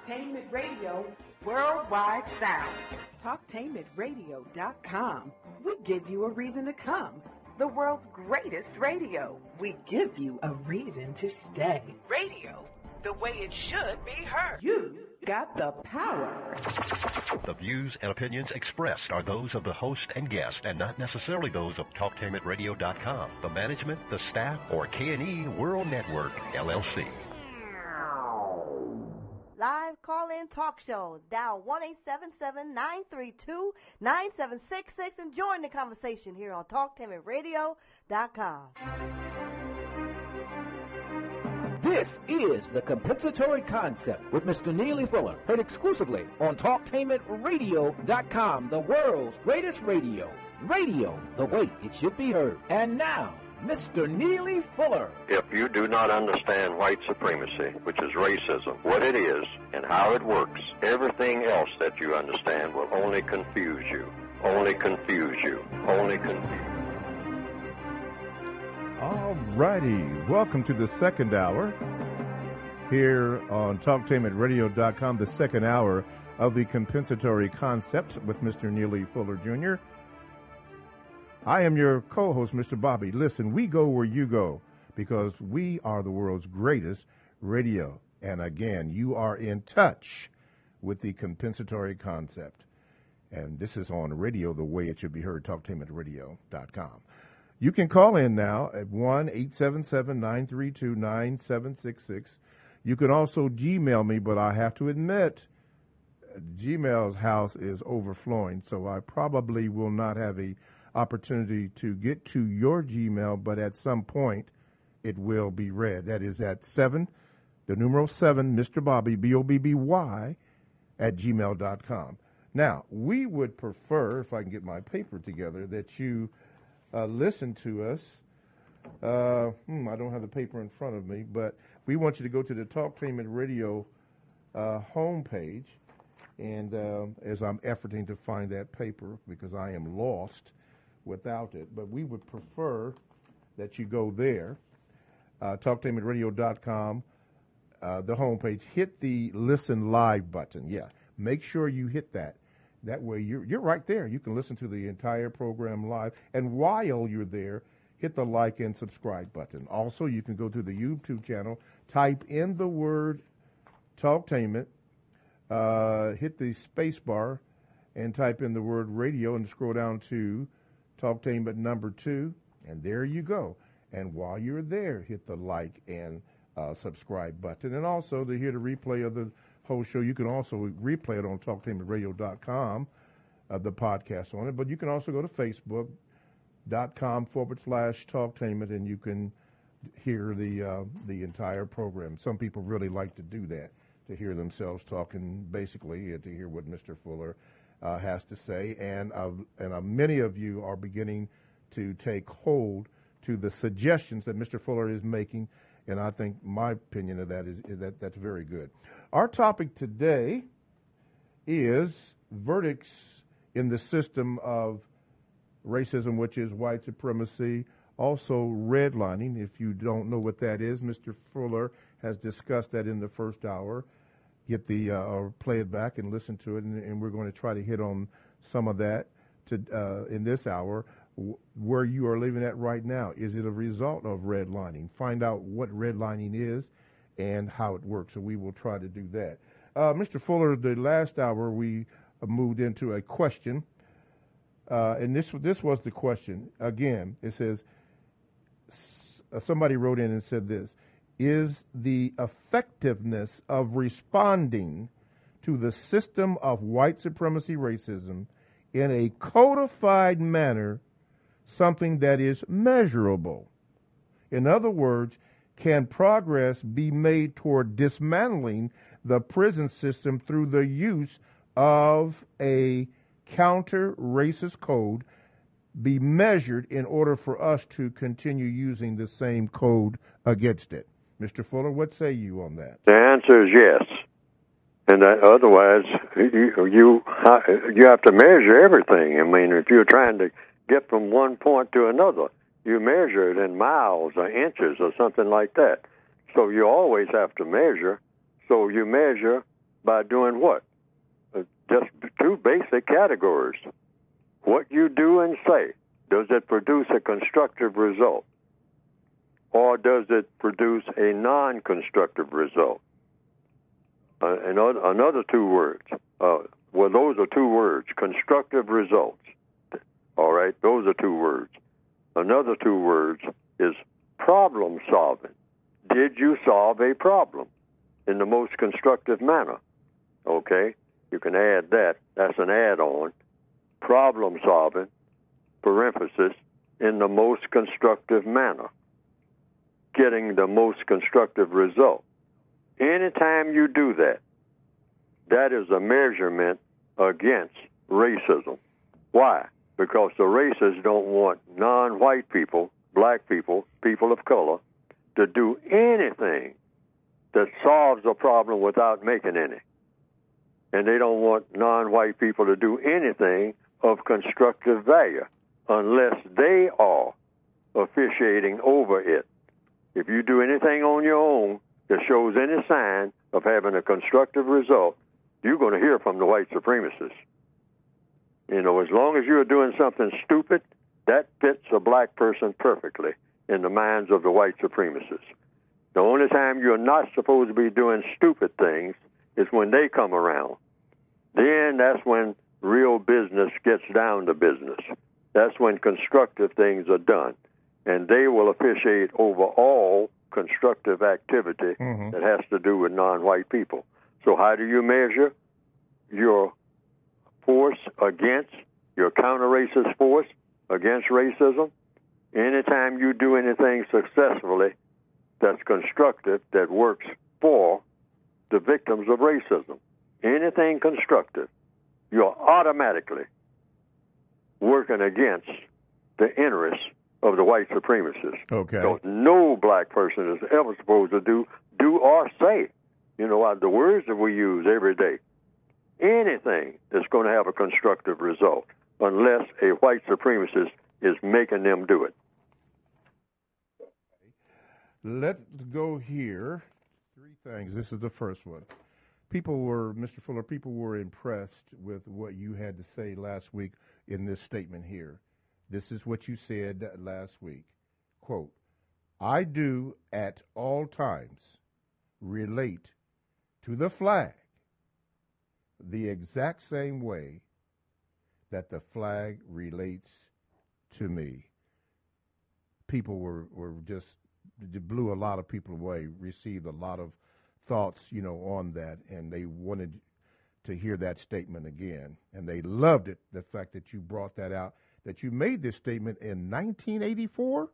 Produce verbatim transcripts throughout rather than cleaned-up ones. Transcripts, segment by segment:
Talktainment Radio Worldwide Sound. Talktainment Radio dot com. We give you a reason to come. The world's greatest radio. We give you a reason to stay. Radio, the way it should be heard. You got the power. The views and opinions expressed are those of the host and guest and not necessarily those of Talktainment Radio dot com, the management, the staff, or K and E World Network, L L C. Live call-in talk show. Dial one eight seven seven, nine three two, nine seven six six and join the conversation here on Talktainment Radio dot com. This is The Compensatory Concept with Mister Neely Fuller, heard exclusively on Talktainment Radio dot com, the world's greatest radio. Radio, the way it should be heard. And now, Mister Neely Fuller. If you do not understand white supremacy, which is racism, what it is and how it works, everything else that you understand will only confuse you, only confuse you, only confuse you. All righty. Welcome to the second hour here on Talktainment Radio dot com, the second hour of the Compensatory Concept with Mister Neely Fuller, Junior I am your co-host, Mister Bobby. Listen, we go where you go because we are the world's greatest radio. And again, you are in touch with the Compensatory Concept. And this is on radio the way it should be heard, Talktainment Radio dot com. You can call in now at one eight seven seven, nine three two, nine seven six six. You can also Gmail me, but I have to admit, Gmail's house is overflowing, so I probably will not have a opportunity to get to your Gmail, but at some point it will be read. That is at seven, the numeral seven, Mister Bobby, B O B B Y, at gmail dot com. Now, we would prefer, if I can get my paper together, that you uh, listen to us. Uh, hmm, I don't have the paper in front of me, but we want you to go to the Talktainment Radio uh, homepage, and uh, as I'm efforting to find that paper, because I am lost without it, but we would prefer that you go there, uh, Talktainment Radio dot com, uh, the homepage, hit the Listen Live button. Yeah, make sure you hit that. That way you're, you're right there. You can listen to the entire program live, and while you're there, hit the like and subscribe button. Also, you can go to the YouTube channel, type in the word Talktainment, uh, hit the space bar, and type in the word radio, and scroll down to Talktainment number two, and there you go. And while you're there, hit the like and uh, subscribe button. And also, to hear the replay of the whole show, you can also replay it on Talktainment Radio dot com, uh, the podcast on it. But you can also go to Facebook dot com forward slash Talktainment, and you can hear the uh, the entire program. Some people really like to do that, to hear themselves talking, basically, uh, to hear what Mister Fuller Uh, has to say, and uh, and uh, many of you are beginning to take hold to the suggestions that Mister Fuller is making, and I think my opinion of that is, is that that's very good. Our topic today is verdicts in the system of racism, which is white supremacy, also redlining. If you don't know what that is, Mister Fuller has discussed that in the first hour. Get the uh, or play it back and listen to it, and, and we're going to try to hit on some of that to uh, in this hour. W- where you are living at right now, is it a result of redlining? Find out what redlining is and how it works. So we will try to do that. Uh, Mister Fuller, the last hour we uh, moved into a question, uh, and this this was the question again. It says s- uh, somebody wrote in and said this. Is the effectiveness of responding to the system of white supremacy racism in a codified manner something that is measurable? In other words, can progress be made toward dismantling the prison system through the use of a counter-racist code be measured in order for us to continue using the same code against it? Mister Fuller, what say you on that? The answer is yes. And that otherwise, you, you you have to measure everything. I mean, if you're trying to get from one point to another, you measure it in miles or inches or something like that. So you always have to measure. So you measure by doing what? Uh, just two basic categories. What you do and say, does it produce a constructive result? Or does it produce a non-constructive result? Uh, another, another two words. Uh, well, those are two words, constructive results. All right, those are two words. Another two words is problem solving. Did you solve a problem in the most constructive manner? Okay, you can add that. That's an add-on. Problem solving, parenthesis, in the most constructive manner. Getting the most constructive result. Anytime you do that, that is a measurement against racism. Why? Because the racists don't want non-white people, black people, people of color, to do anything that solves a problem without making any. And they don't want non-white people to do anything of constructive value unless they are officiating over it. If you do anything on your own that shows any sign of having a constructive result, you're going to hear from the white supremacists. You know, as long as you're doing something stupid, that fits a black person perfectly in the minds of the white supremacists. The only time you're not supposed to be doing stupid things is when they come around. Then that's when real business gets down to business. That's when constructive things are done. And they will officiate over all constructive activity mm-hmm. that has to do with non-white people. So how do you measure your force against, your counter-racist force against racism? Anytime you do anything successfully that's constructive, that works for the victims of racism, anything constructive, you're automatically working against the interests of the white supremacists. Okay. So no black person is ever supposed to do, do or say, you know, the words that we use every day, anything that's going to have a constructive result, unless a white supremacist is making them do it. Let's go here. Three things. This is the first one. People were, Mister Fuller, people were impressed with what you had to say last week in this statement here. This is what you said last week. Quote, I do at all times relate to the flag the exact same way that the flag relates to me. People were, were just, it blew a lot of people away, received a lot of thoughts, you know, on that, and they wanted to hear that statement again. And they loved it, the fact that you brought that out, that you made this statement in nineteen eighty-four?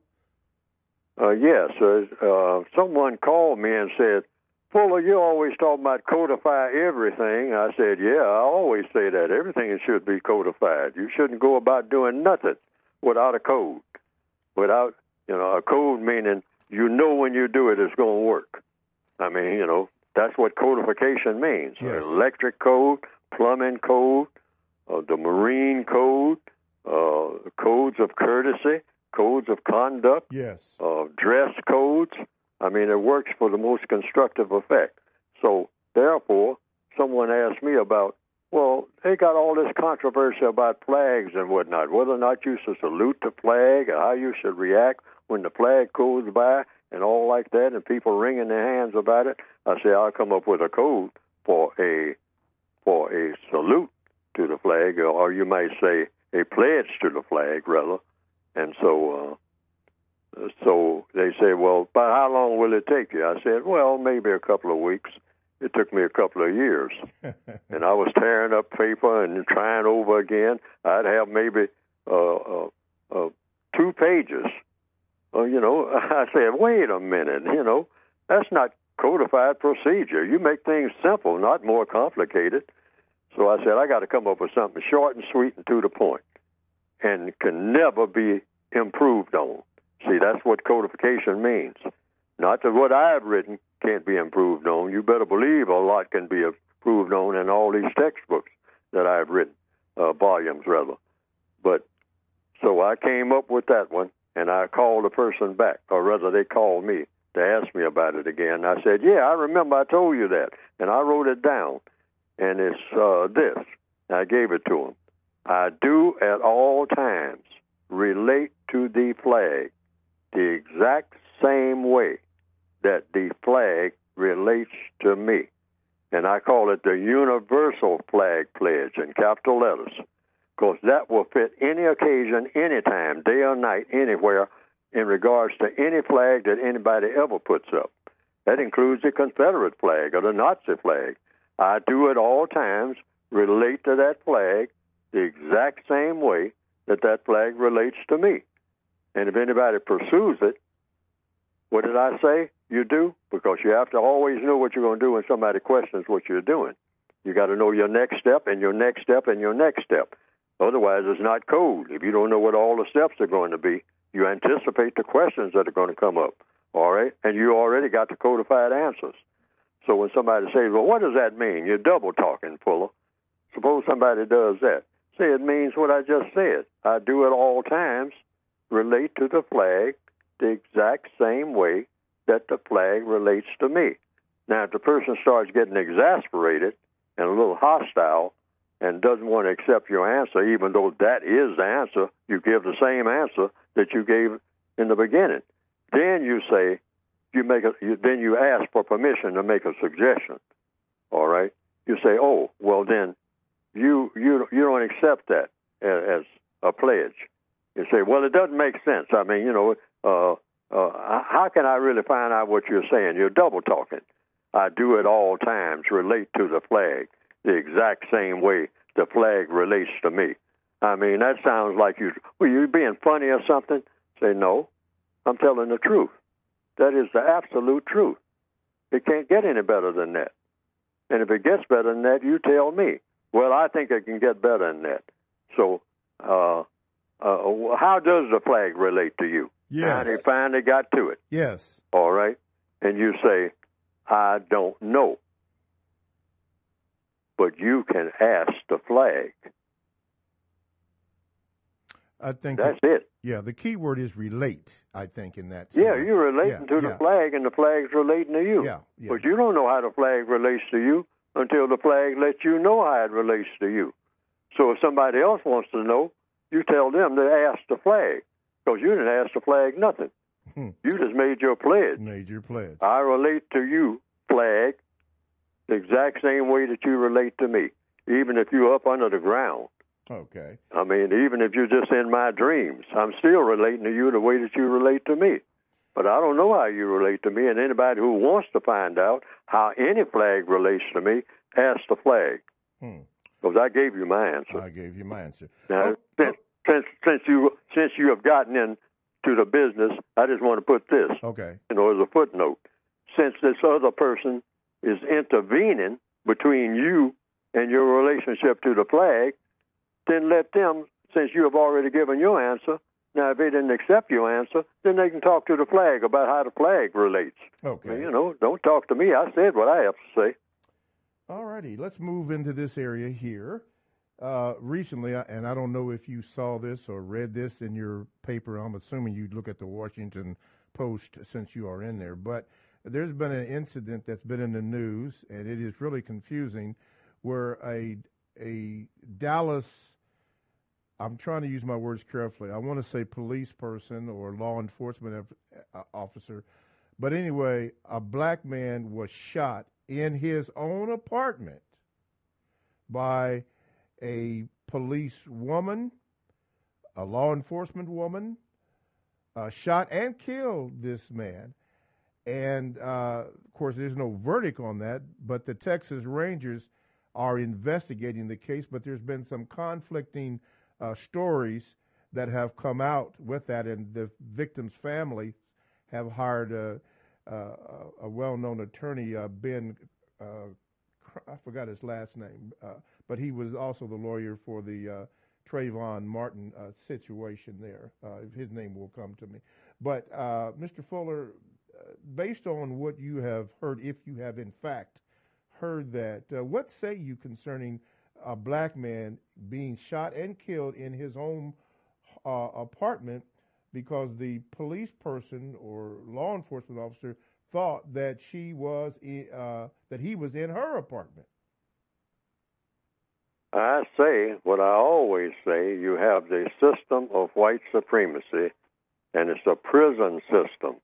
Uh, yes. Uh, uh, someone called me and said, Fuller, you always talk about codify everything. I said, yeah, I always say that. Everything should be codified. You shouldn't go about doing nothing without a code. Without, you know, a code meaning you know when you do it, it's going to work. I mean, you know, that's what codification means. Yes. Electric code, plumbing code, uh, the marine code, uh, codes of courtesy, codes of conduct, yes, uh, dress codes. I mean, it works for the most constructive effect. So, therefore, someone asked me about, well, they got all this controversy about flags and whatnot, whether or not you should salute the flag or how you should react when the flag goes by and all like that, and people wringing their hands about it. I say, I'll come up with a code for a for a salute to the flag, or you might say a pledge to the flag, rather. And so uh, so they say, well, but how long will it take you? I said, well, maybe a couple of weeks. It took me a couple of years. And I was tearing up paper and trying over again. I'd have maybe uh, uh, uh, two pages. Uh, you know, I said, wait a minute, you know, that's not codified procedure. You make things simple, not more complicated. So I said, I got to come up with something short and sweet and to the point, and can never be improved on. See, that's what codification means. Not that what I've written can't be improved on. You better believe a lot can be improved on in all these textbooks that I've written, uh, volumes rather. But so I came up with that one, and I called the person back, or rather they called me to ask me about it again. I said, yeah, I remember I told you that, and I wrote it down. and it's uh, this. I gave it to him. I do at all times relate to the flag the exact same way that the flag relates to me. And I call it the Universal Flag Pledge in capital letters, because that will fit any occasion, anytime, day or night, anywhere, in regards to any flag that anybody ever puts up. That includes the Confederate flag or the Nazi flag. I do at all times relate to that flag the exact same way that that flag relates to me. And if anybody pursues it, what did I say? You do? Because you have to always know what you're going to do when somebody questions what you're doing. You got to know your next step and your next step and your next step. Otherwise, it's not code. If you don't know what all the steps are going to be, you anticipate the questions that are going to come up, all right? And you already got the codified answers. So when somebody says, well, what does that mean? You're double talking, Fuller. Suppose somebody does that. Say it means what I just said. I do at all times relate to the flag the exact same way that the flag relates to me. Now, if the person starts getting exasperated and a little hostile and doesn't want to accept your answer, even though that is the answer, you give the same answer that you gave in the beginning. Then you say, you make a, you, then you ask for permission to make a suggestion. All right? You say, oh, well then, you you you don't accept that as, as a pledge. You say, well, it doesn't make sense. I mean, you know, uh, uh, how can I really find out what you're saying? You're double talking. I do at all times relate to the flag the exact same way the flag relates to me. I mean, that sounds like you, well, you being funny or something? Say, no, I'm telling the truth. That is the absolute truth. It can't get any better than that. And if it gets better than that, you tell me. Well, I think it can get better than that. So uh, uh, how does the flag relate to you? Yes. And they finally got to it. Yes. All right? And you say, I don't know. But you can ask the flag. I think that's the, it. Yeah, the key word is relate, I think, in that. Yeah, you're relating yeah, to the yeah. flag, and the flag's relating to you. Yeah, yeah. But you don't know how the flag relates to you until the flag lets you know how it relates to you. So if somebody else wants to know, you tell them to ask the flag, because you didn't ask the flag nothing. Hmm. You just made your pledge. Made your pledge. I relate to you, flag, the exact same way that you relate to me, even if you're up under the ground. Okay. I mean, even if you're just in my dreams, I'm still relating to you the way that you relate to me. But I don't know how you relate to me, and anybody who wants to find out how any flag relates to me, ask the flag. Hmm. Because I gave you my answer. I gave you my answer. Now, oh, since, since, since, you, since you have gotten into the business, I just want to put this, okay. you know, as a footnote. Since this other person is intervening between you and your relationship to the flag, then let them, since you have already given your answer, now if they didn't accept your answer, then they can talk to the flag about how the flag relates. Okay. Now, you know, don't talk to me. I said what I have to say. All righty. Let's move into this area here. Uh, recently, and I don't know if you saw this or read this in your paper. I'm assuming you look at the Washington Post since you are in there. But there's been an incident that's been in the news, and it is really confusing, where a a Dallas, I'm trying to use my words carefully, I want to say police person or law enforcement officer, but anyway, a black man was shot in his own apartment by a police woman, a law enforcement woman, uh, shot and killed this man. And, uh, of course, there's no verdict on that, but the Texas Rangers are investigating the case, but there's been some conflicting uh, stories that have come out with that, and the victim's family have hired a, a, a well-known attorney, uh, Ben, uh, I forgot his last name, uh, but he was also the lawyer for the uh, Trayvon Martin uh, situation there. Uh, his name will come to me. But, uh, Mister Fuller, uh, based on what you have heard, if you have in fact heard that, uh, what say you concerning a black man being shot and killed in his own uh, apartment because the police person or law enforcement officer thought that she was in, uh, that he was in her apartment? I say what I always say, you have the system of white supremacy, and it's a prison system.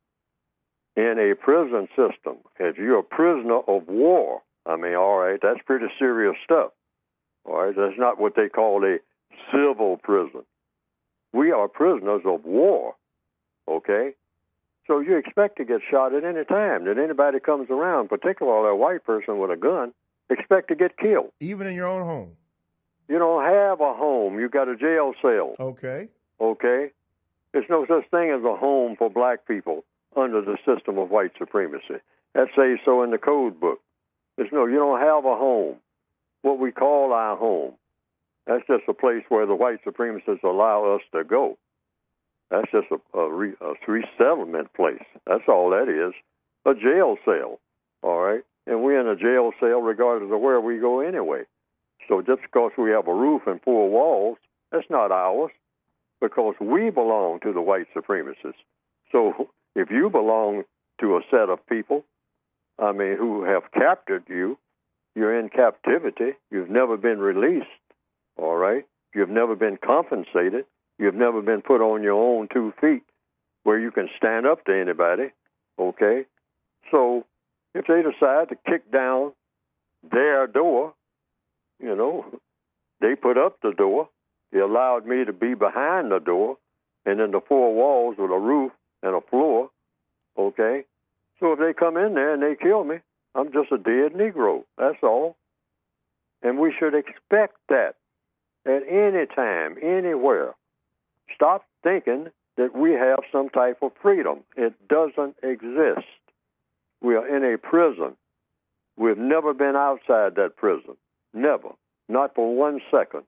In a prison system, if you're a prisoner of war, I mean, all right, that's pretty serious stuff. All right, that's not what they call a civil prison. We are prisoners of war, okay? So you expect to get shot at any time that anybody comes around, particularly a white person with a gun, expect to get killed. Even in your own home? You don't have a home. You got a jail cell. Okay. Okay? There's no such thing as a home for black people under the system of white supremacy. That says so in the code book. There's no, you don't have a home. What we call our home. That's just a place where the white supremacists allow us to go. That's just a, a, re, a resettlement place. That's all that is. A jail cell. All right? And we're in a jail cell regardless of where we go anyway. So just because we have a roof and four walls, that's not ours, because we belong to the white supremacists. So if you belong to a set of people, I mean, who have captured you, you're in captivity, you've never been released, all right? You've never been compensated. You've never been put on your own two feet where you can stand up to anybody, okay? So if they decide to kick down their door, you know, they put up the door. They allowed me to be behind the door and in the four walls with a roof and a floor, okay? So if they come in there and they kill me, I'm just a dead Negro. That's all. And we should expect that at any time, anywhere. Stop thinking that we have some type of freedom. It doesn't exist. We are in a prison. We've never been outside that prison. Never. Not for one second.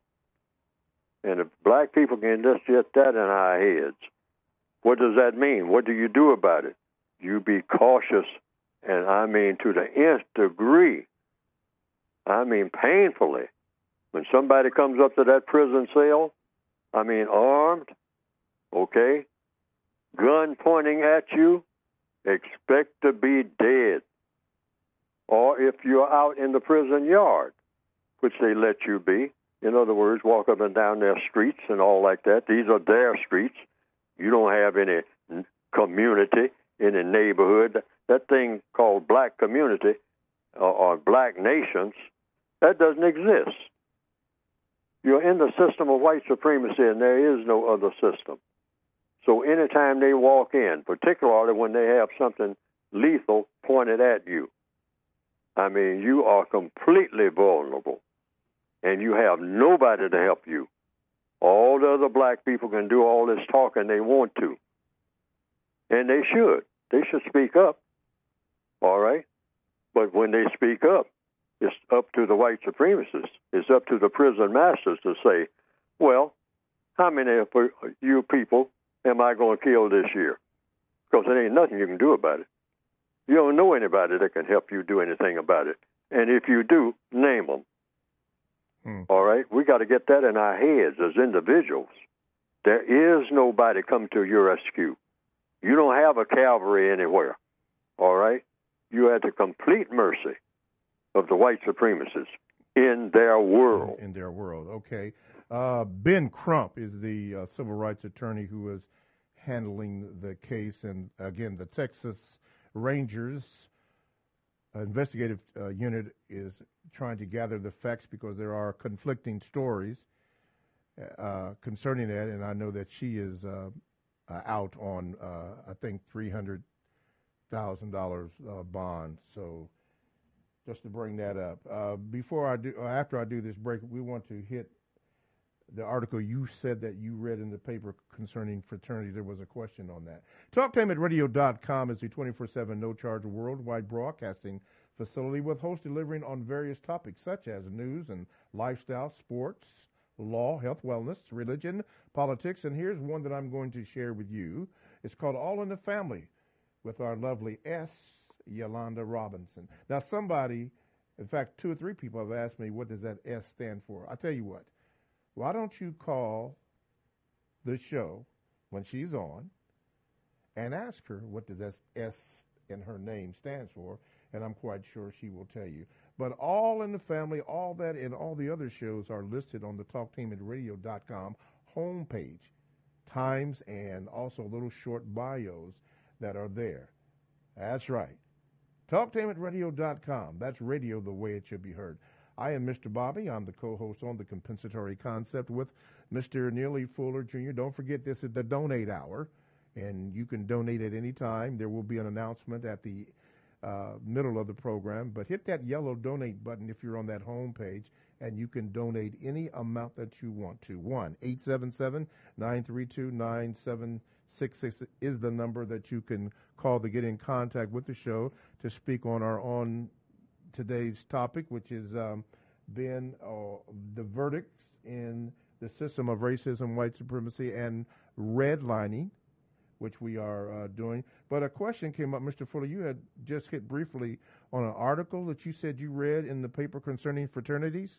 And if black people can just get that in our heads, what does that mean? What do you do about it? You be cautious, and I mean to the nth degree. I mean painfully. When somebody comes up to that prison cell, I mean armed, okay, gun pointing at you, expect to be dead. Or if you're out in the prison yard, which they let you be, in other words, walk up and down their streets and all like that. These are their streets. You don't have any community, any neighborhood. That thing called black community or, or black nations, that doesn't exist. You're in the system of white supremacy, and there is no other system. So anytime they walk in, particularly when they have something lethal pointed at you, I mean, you are completely vulnerable, and you have nobody to help you. All the other black people can do all this talking they want to, and they should. They should speak up, all right? But when they speak up, it's up to the white supremacists. It's up to the prison masters to say, well, how many of you people am I going to kill this year? Because there ain't nothing you can do about it. You don't know anybody that can help you do anything about it. And if you do, name them. Hmm. All right? We got to get that in our heads as individuals. There is nobody come to your rescue. You don't have a cavalry anywhere. All right? You are at the complete mercy of the white supremacists in their world. In, in their world, okay. Uh, Ben Crump is the uh, civil rights attorney who is handling the case. And, again, the Texas Rangers uh, investigative uh, unit is trying to gather the facts because there are conflicting stories uh, concerning that. And I know that she is uh, uh, out on, uh, I think, three hundred thousand dollars uh, bond. So just to bring that up. Uh, before I do, or after I do this break, we want to hit the article you said that you read in the paper concerning fraternity. There was a question on that. talk tainment radio dot com is a twenty-four seven no-charge worldwide broadcasting facility with hosts delivering on various topics such as news and lifestyle, sports, law, health, wellness, religion, politics, and here's one that I'm going to share with you. It's called All in the Family with our lovely S. Yolanda Robinson. Now, somebody, in fact, two or three people have asked me, what does that S stand for? I'll tell you what. Why don't you call the show when she's on and ask her what does that S in her name stands for, and I'm quite sure she will tell you. But All in the Family, all that and all the other shows are listed on the talktainment radio dot com homepage, times and also little short bios that are there. That's right. talktainment radio dot com. That's radio the way it should be heard. I am Mister Bobby. I'm the co-host on The Compensatory Concept with Mister Neely Fuller, Junior Don't forget, this is the donate hour, and you can donate at any time. There will be an announcement at the uh, middle of the program, but hit that yellow donate button if you're on that home page, and you can donate any amount that you want to. one eight seven seven, nine three two, nine seven six six is the number that you can call to get in contact with the show to speak on our on today's topic, which is um, been uh, the verdicts in the system of racism, white supremacy, and redlining, which we are uh, doing. But a question came up, Mister Fuller. You had just hit briefly on an article that you said you read in the paper concerning fraternities.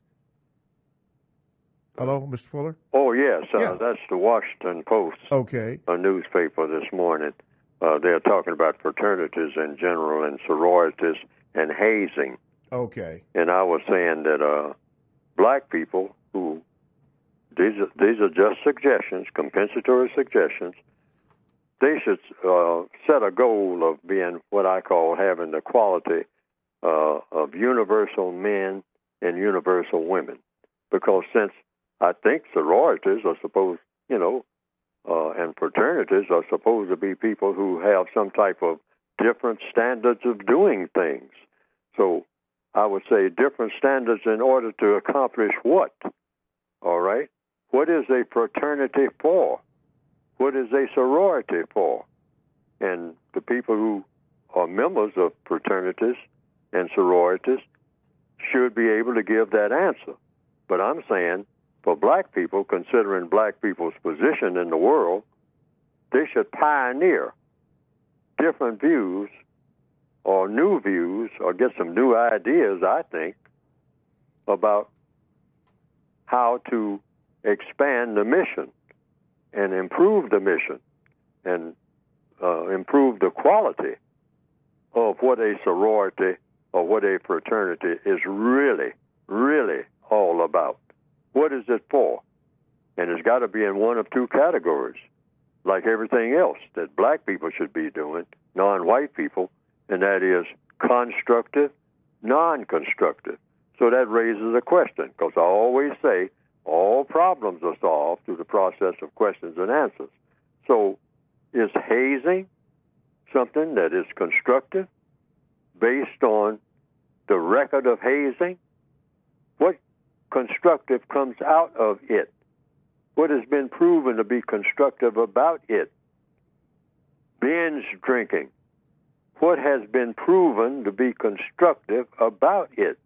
Hello, Mister Fuller? Oh, yes. Uh, yeah. That's the Washington Post, okay. a newspaper this morning. Uh, they're talking about fraternities in general and sororities and hazing. Okay. And I was saying that uh, black people who, these are, these are just suggestions, compensatory suggestions, they should uh, set a goal of being what I call having the quality uh, of universal men and universal women. Because since I think sororities are supposed, you know, uh, and fraternities are supposed to be people who have some type of different standards of doing things. So I would say different standards in order to accomplish what? All right? What is a fraternity for? What is a sorority for? And the people who are members of fraternities and sororities should be able to give that answer. But I'm saying for black people, considering black people's position in the world, they should pioneer different views or new views or get some new ideas, I think, about how to expand the mission and improve the mission and uh, improve the quality of what a sorority or what a fraternity is really, really all about. What is it for? And it's got to be in one of two categories, like everything else that black people should be doing, non-white people, and that is constructive, non-constructive. So that raises a question, because I always say all problems are solved through the process of questions and answers. So is hazing something that is constructive based on the record of hazing? What constructive comes out of it? What has been proven to be constructive about it? Binge drinking. What has been proven to be constructive about it?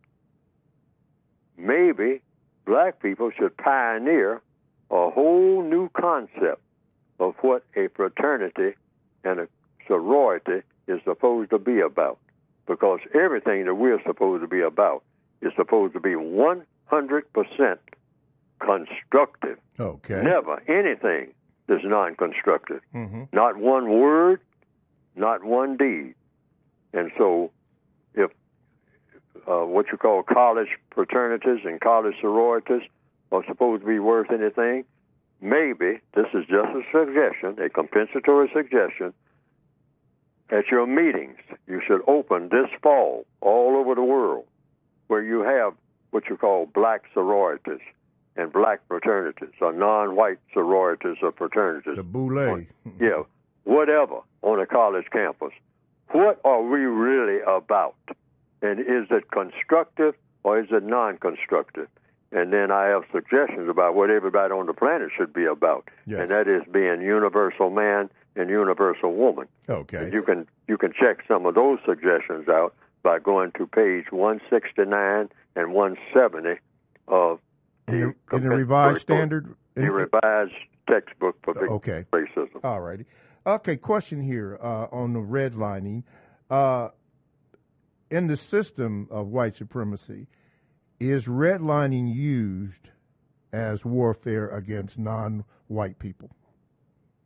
Maybe black people should pioneer a whole new concept of what a fraternity and a sorority is supposed to be about. Because everything that we're supposed to be about is supposed to be one hundred percent constructive. Okay. Never anything is non-constructive. Mm-hmm. Not one word, not one deed. And so if uh, what you call college fraternities and college sororities are supposed to be worth anything, maybe, this is just a suggestion, a compensatory suggestion, at your meetings, you should open this fall all over the world where you have what you call black sororities and black fraternities, or non-white sororities or fraternities. The boule. Yeah, whatever, on a college campus. What are we really about? And is it constructive or is it non-constructive? And then I have suggestions about what everybody on the planet should be about. Yes. And that is being universal man and universal woman. Okay. And you can you can check some of those suggestions out by going to page one sixty-nine and one seventy of in the, in the revised standard? The in, revised textbook for big okay. racism. All righty. Okay, question here uh, on the redlining. Uh, in the system of white supremacy, is redlining used as warfare against non-white people?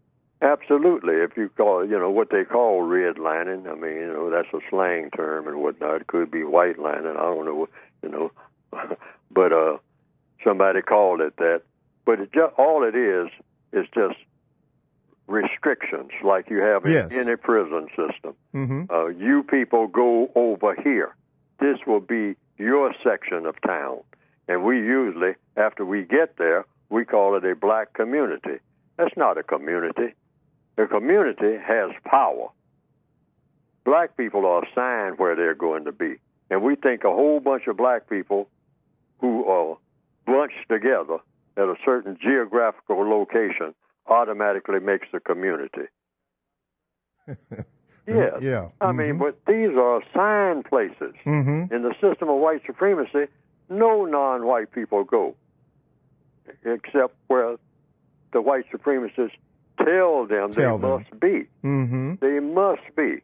Absolutely. If you call, you know, what they call redlining, I mean, you know, that's a slang term and whatnot. It could be white lining. I don't know, you know, but uh, somebody called it that. But it just, all it is is just restrictions, like you have in yes. any prison system. Mm-hmm. Uh, you people go over here. This will be your section of town. And we usually, after we get there, we call it a black community. That's not a community. The community has power. Black people are assigned where they're going to be. And we think a whole bunch of black people who are bunched together at a certain geographical location automatically makes the community. Yes. Yeah. I mm-hmm. mean, but these are assigned places. Mm-hmm. In the system of white supremacy, no non-white people go, except where the white supremacists tell them Tell they them. must be. Mm-hmm. They must be.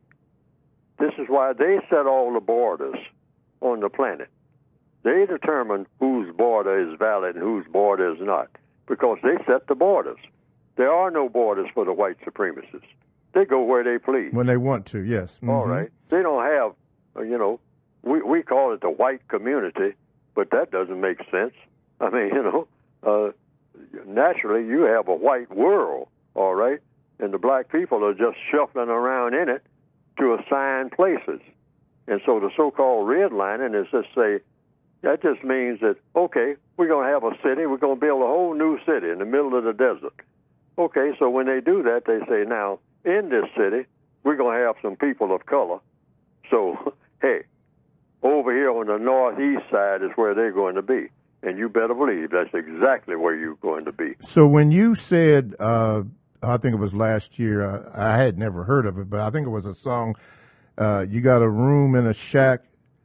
This is why they set all the borders on the planet. They determine whose border is valid and whose border is not, because they set the borders. There are no borders for the white supremacists. They go where they please. When they want to, yes. Mm-hmm. All right. They don't have, uh, you know, we, we call it the white community, but that doesn't make sense. I mean, you know, uh, naturally you have a white world, all right, and the black people are just shuffling around in it to assign places. And so the so-called redlining is just say, that just means that, okay, we're going to have a city, we're going to build a whole new city in the middle of the desert. Okay, so when they do that, they say, now, in this city, we're going to have some people of color. So, hey, over here on the northeast side is where they're going to be. And you better believe that's exactly where you're going to be. So when you said, uh, I think it was last year, uh, I had never heard of it, but I think it was a song, uh, you got a room in a shack.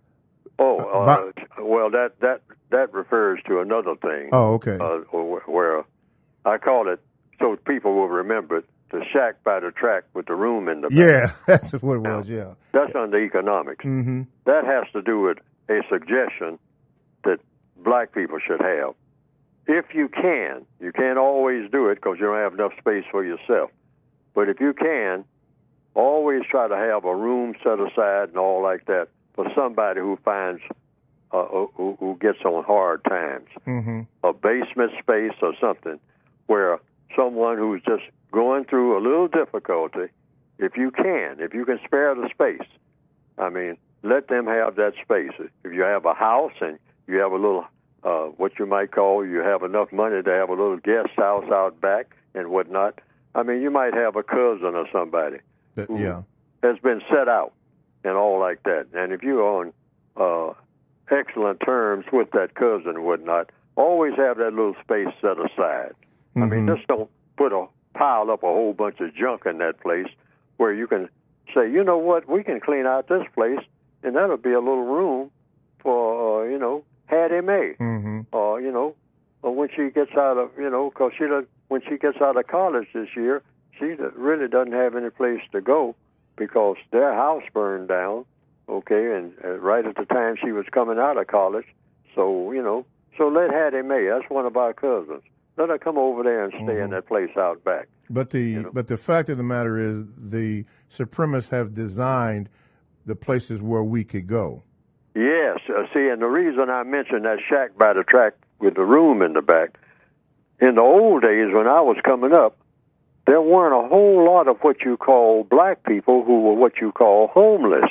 Oh, uh, well, that, that, that refers to another thing. Oh, okay. Uh, where I call it, so people will remember it, the shack by the track with the room in the back. Yeah, that's what it now, was, yeah. That's under economics. Mm-hmm. That has to do with a suggestion that black people should have. If you can, you can't always do it because you don't have enough space for yourself. But if you can, always try to have a room set aside and all like that for somebody who finds, uh, who, who gets on hard times. Mm-hmm. A basement space or something where someone who's just going through a little difficulty, if you can, if you can spare the space, I mean, let them have that space. If you have a house and you have a little, uh, what you might call, you have enough money to have a little guest house out back and whatnot, I mean, you might have a cousin or somebody But, who yeah. has been set out and all like that. And if you're on uh, excellent terms with that cousin and whatnot, always have that little space set aside. Mm-hmm. I mean, just don't put a pile up a whole bunch of junk in that place where you can say, you know what, we can clean out this place, and that'll be a little room for, uh, you know, Hattie Mae. Mm-hmm. Or, uh, you know, or when she gets out of, you know, because she does, when she gets out of college this year, she really doesn't have any place to go because their house burned down, okay, and uh, right at the time she was coming out of college. So, you know, so let Hattie Mae, that's one of our cousins, let her come over there and stay mm-hmm. in that place out back. But the you know? but the fact of the matter is the supremacists have designed the places where we could go. Yes. Uh, see, and the reason I mentioned that shack by the track with the room in the back, in the old days when I was coming up, there weren't a whole lot of what you call black people who were what you call homeless.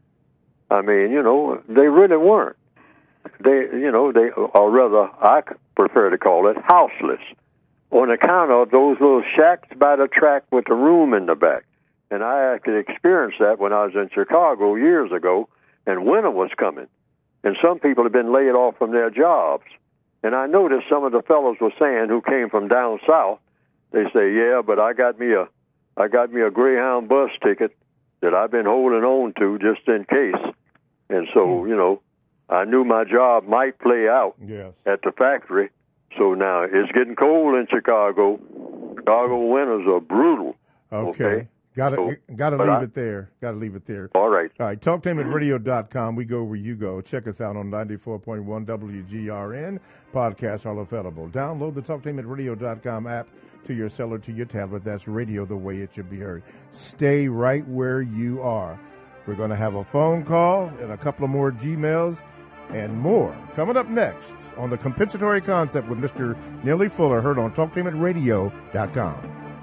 I mean, you know, they really weren't. They, you know, they, or rather, I prefer to call it houseless, on account of those little shacks by the track with the room in the back. And I actually experienced that when I was in Chicago years ago, and winter was coming, and some people had been laid off from their jobs. And I noticed some of the fellows were saying, who came from down south, they say, yeah, but I got me a, I got me a Greyhound bus ticket that I've been holding on to just in case. And so, you know, I knew my job might play out yes. at the factory. So now it's getting cold in Chicago. Chicago winters are brutal. Okay. okay? Got to Cool. got to But leave I- it there. Got to leave it there. All right. All right, talktainment radio dot com. We go where you go. Check us out on ninety-four point one W G R N. Podcasts are available. Download the talktainment radio dot com app to your cell or to your tablet. That's radio the way it should be heard. Stay right where you are. We're going to have a phone call and a couple of more Gmails and more coming up next on the Compensatory Concept with Mister Neely Fuller, heard on talktainment radio dot com.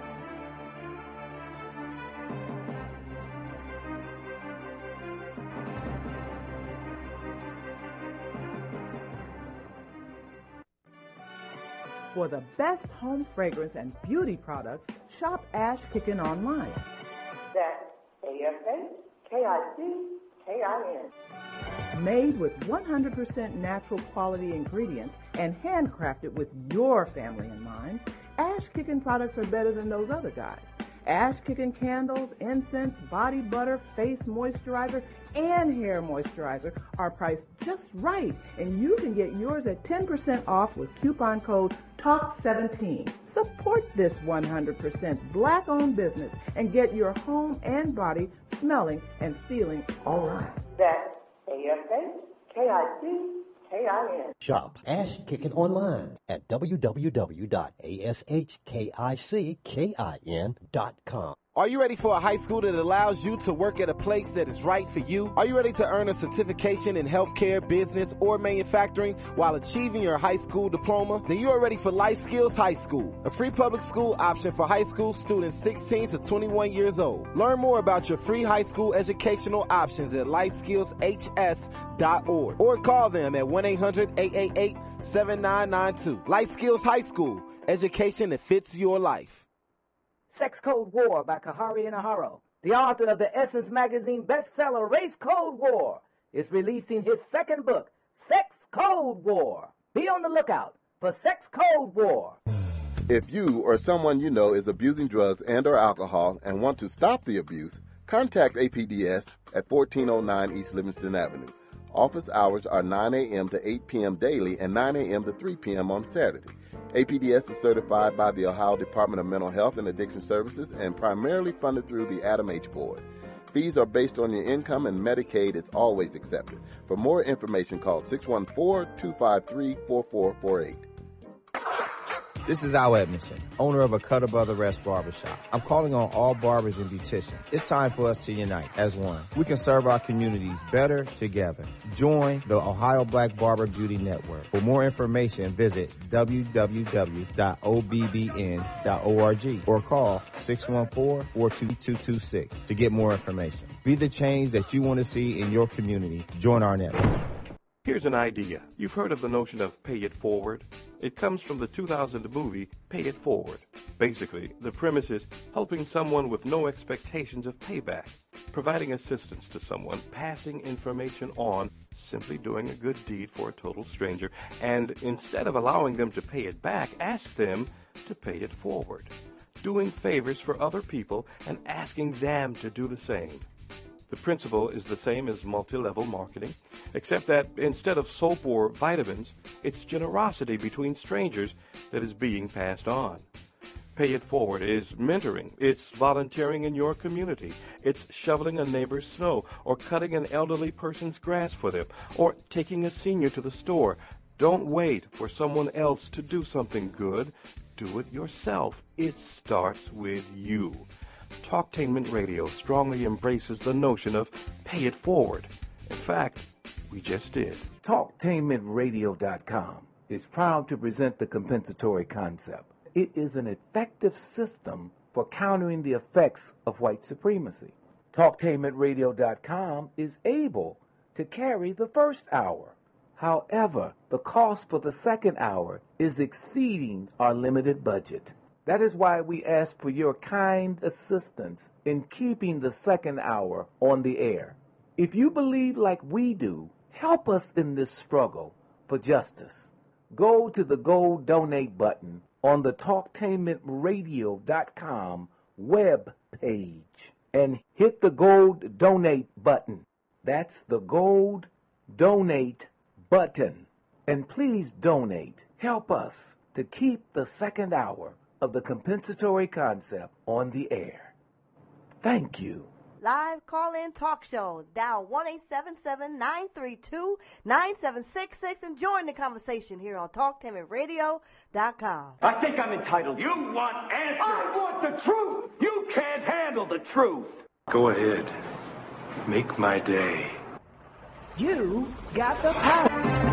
For the best home fragrance and beauty products, shop Ash Kickin' online. That's A S H K I C K I N. Made with one hundred percent natural quality ingredients and handcrafted with your family in mind, Ash Kickin' products are better than those other guys. Ash Kickin' candles, incense, body butter, face moisturizer, and hair moisturizer are priced just right, and you can get yours at ten percent off with coupon code talk seventeen. Support this one hundred percent black-owned business and get your home and body smelling and feeling all right. That's A S H K I C K I N. Shop Ash Kickin' online at w w w dot ash kickin dot com. Are you ready for a high school that allows you to work at a place that is right for you? Are you ready to earn a certification in healthcare, business, or manufacturing while achieving your high school diploma? Then you are ready for Life Skills High School, a free public school option for high school students sixteen to twenty-one years old. Learn more about your free high school educational options at life skills h s dot org or call them at one eight hundred eight eight eight seven nine nine two. Life Skills High School, education that fits your life. Sex Code War by Kahari Inaharo, the author of the Essence Magazine bestseller Race Code War, is releasing his second book, Sex Code War. Be on the lookout for Sex Code War. If you or someone you know is abusing drugs and or alcohol and want to stop the abuse, contact A P D S at fourteen oh nine East Livingston Avenue. Office hours are nine a.m. to eight p.m. daily and nine a.m. to three p.m. on Saturday. A P D S is certified by the Ohio Department of Mental Health and Addiction Services and primarily funded through the Adam H. Board. Fees are based on your income and Medicaid is always accepted. For more information, call six one four, two five three, four four four eight. This is Al Edmondson, owner of a Cutter Brother Rest Barbershop. I'm calling on all barbers and beauticians. It's time for us to unite as one. We can serve our communities better together. Join the Ohio Black Barber Beauty Network. For more information, visit w w w dot o b b n dot org or call six one four, four two two two six to get more information. Be the change that you want to see in your community. Join our network. Here's an idea. You've heard of the notion of pay it forward? It comes from the two thousand movie Pay It Forward. Basically, the premise is helping someone with no expectations of payback, providing assistance to someone, passing information on, simply doing a good deed for a total stranger, and instead of allowing them to pay it back, ask them to pay it forward, doing favors for other people and asking them to do the same. The principle is the same as multi-level marketing, except that instead of soap or vitamins, it's generosity between strangers that is being passed on. Pay It Forward is mentoring. It's volunteering in your community. It's shoveling a neighbor's snow or cutting an elderly person's grass for them or taking a senior to the store. Don't wait for someone else to do something good. Do it yourself. It starts with you. Talktainment Radio strongly embraces the notion of pay it forward. In fact, we just did. talktainment radio dot com is proud to present the compensatory concept. It is an effective system for countering the effects of white supremacy. talktainment radio dot com is able to carry the first hour. However, the cost for the second hour is exceeding our limited budget. That is why we ask for your kind assistance in keeping the second hour on the air. If you believe like we do, help us in this struggle for justice. Go to the gold donate button on the talktainment radio dot com web page and hit the gold donate button. That's the gold donate button. And please donate. Help us to keep the second hour of the compensatory concept on the air. Thank you. Live call-in talk show. Dial one eight seven seven, nine three two, nine seven six six and join the conversation here on talk tainment radio dot com. I think I'm entitled. You want answers. I want the truth. You can't handle the truth. Go ahead. Make my day. You got the power.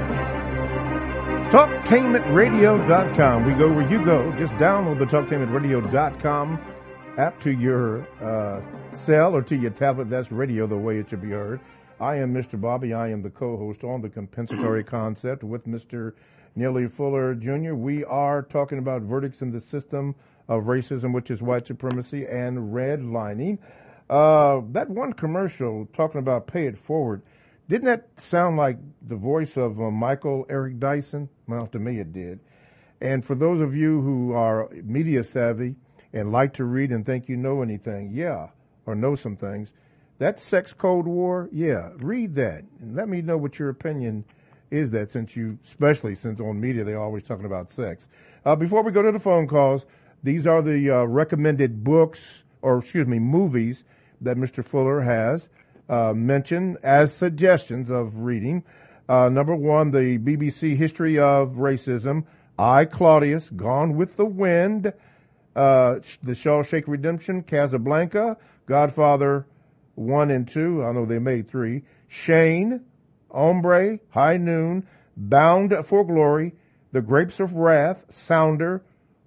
talk tainment radio dot com. We go where you go. Just download the talk tainment radio dot com app to your uh, cell or to your tablet. That's radio the way it should be heard. I am Mister Bobby. I am the co-host on the Compensatory Concept with Mister Neely Fuller Junior We are talking about verdicts in the system of racism, which is white supremacy, and redlining. Uh, that one commercial talking about pay it forward, didn't that sound like the voice of uh, Michael Eric Dyson? Well, to me it did. And for those of you who are media savvy and like to read and think you know anything, yeah, or know some things, that sex code war, yeah, read that and let me know what your opinion is. That since you, especially since on media they're always talking about sex. Uh, before we go to the phone calls, these are the uh, recommended books, or excuse me, movies that Mister Fuller has uh, mentioned as suggestions of reading. Uh, number one, the B B C History of Racism, I, Claudius, Gone with the Wind, uh, The Shawshank Redemption, Casablanca, Godfather one and two, I know they made three, Shane, Ombre, High Noon, Bound for Glory, The Grapes of Wrath, Sounder,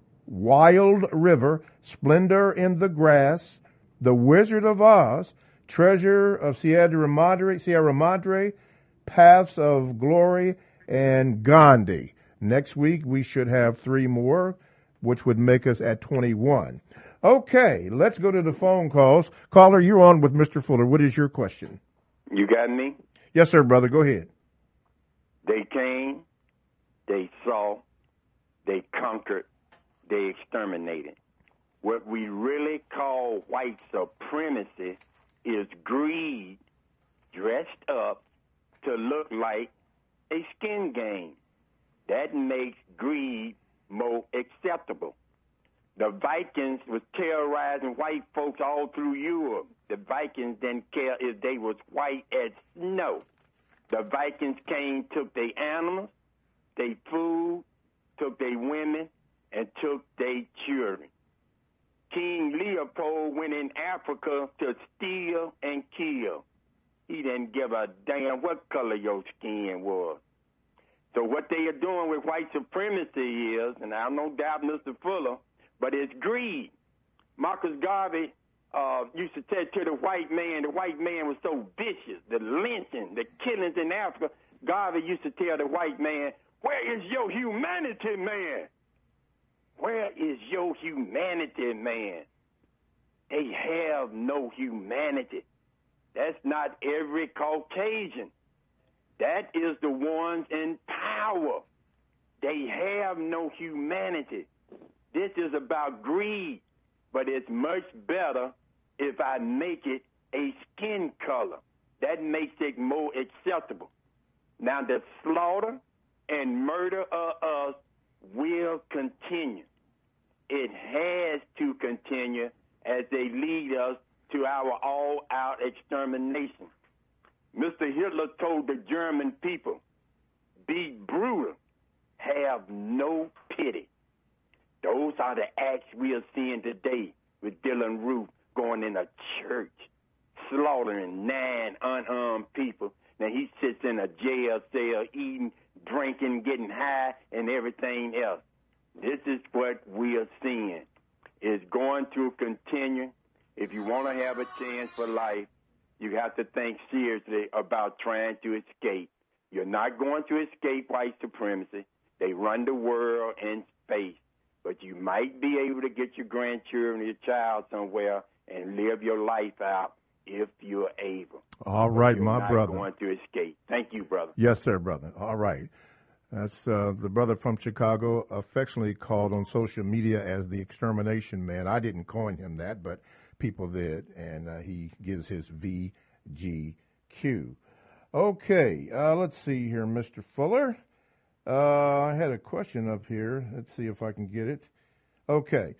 Wild River, Splendor in the Grass, The Wizard of Oz, Treasure of Sierra Madre, Sierra Madre, Paths of Glory, and Gandhi. Next week we should have three more, which would make us at twenty-one. Okay, let's go to the phone calls. Caller, you're on with Mister Fuller. What is your question? You got me? Yes, sir, brother. Go ahead. They came, they saw, they conquered, they exterminated. What we really call white supremacy is greed dressed up to look like a skin game. That makes greed more acceptable. The Vikings was terrorizing white folks all through Europe. The Vikings didn't care if they was white as snow. The Vikings came, took their animals, their food, took their women, and took their children. King Leopold went in Africa to steal and kill. He didn't give a damn what color your skin was. So what they are doing with white supremacy is, and I don't doubt Mister Fuller, but it's greed. Marcus Garvey uh, used to say to the white man, the white man was so vicious, the lynching, the killings in Africa. Garvey used to tell the white man, where is your humanity, man? Where is your humanity, man? They have no humanity. That's not every Caucasian. That is the ones in power. They have no humanity. This is about greed, but it's much better if I make it a skin color. That makes it more acceptable. Now, the slaughter and murder of us will continue. It has to continue as they lead us to our all-out extermination. Mister Hitler told the German people, be brutal, have no pity. Those are the acts we are seeing today with Dylan Roof going in a church, slaughtering nine unarmed people. Now he sits in a jail cell eating, drinking, getting high, and everything else. This is what we are seeing. It's going to continue. If you want to have a chance for life, you have to think seriously about trying to escape. You're not going to escape white supremacy. They run the world in space. But you might be able to get your grandchildren or your child somewhere and live your life out if you're able. All right, you're my not brother. Going to escape. Thank you, brother. Yes, sir, brother. All right. That's uh, the brother from Chicago, affectionately called on social media as the Extermination Man. I didn't coin him that, but people did, and uh, he gives his V G Q. Okay, uh, let's see here, Mister Fuller. Uh, I had a question up here. Let's see if I can get it. Okay.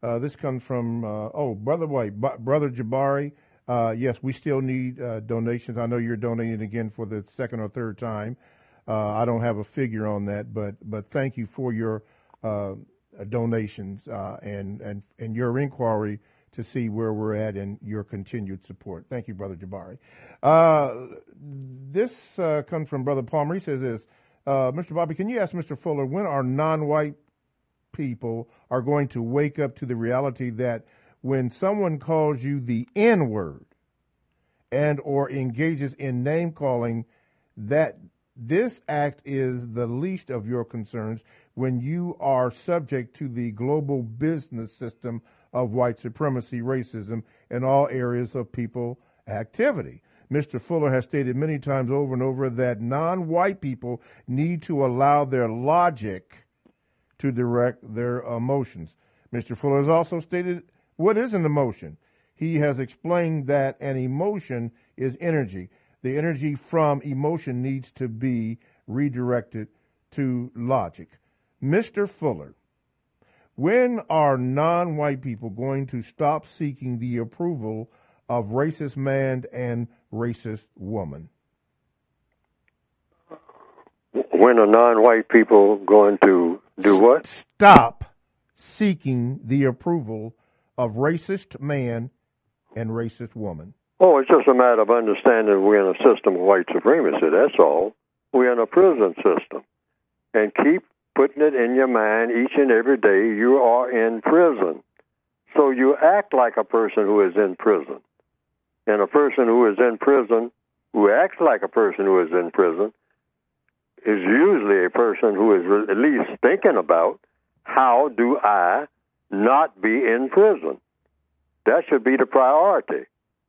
Uh, this comes from, uh, oh, Brother White, B- Brother Jabari. Uh, yes, we still need uh, donations. I know you're donating again for the second or third time. Uh, I don't have a figure on that, but but thank you for your uh, donations uh, and, and, and your inquiry to see where we're at and your continued support. Thank you, Brother Jabari. Uh, this uh, comes from Brother Palmer. He says this, uh, Mister Bobby, can you ask Mister Fuller when our non-white people are going to wake up to the reality that when someone calls you the N-word and or engages in name-calling, that this act is the least of your concerns when you are subject to the global business system of white supremacy, racism, and all areas of people activity. Mister Fuller has stated many times over and over that non-white people need to allow their logic to direct their emotions. Mister Fuller has also stated what is an emotion. He has explained that an emotion is energy. The energy from emotion needs to be redirected to logic. Mister Fuller, when are non-white people going to stop seeking the approval of racist man and racist woman? When are non-white people going to do what? Stop seeking the approval of racist man and racist woman. Oh, it's just a matter of understanding we're in a system of white supremacy, that's all. We're in a prison system. And keep putting it in your mind each and every day you are in prison. So you act like a person who is in prison. And a person who is in prison, who acts like a person who is in prison, is usually a person who is at least thinking about, how do I not be in prison? That should be the priority.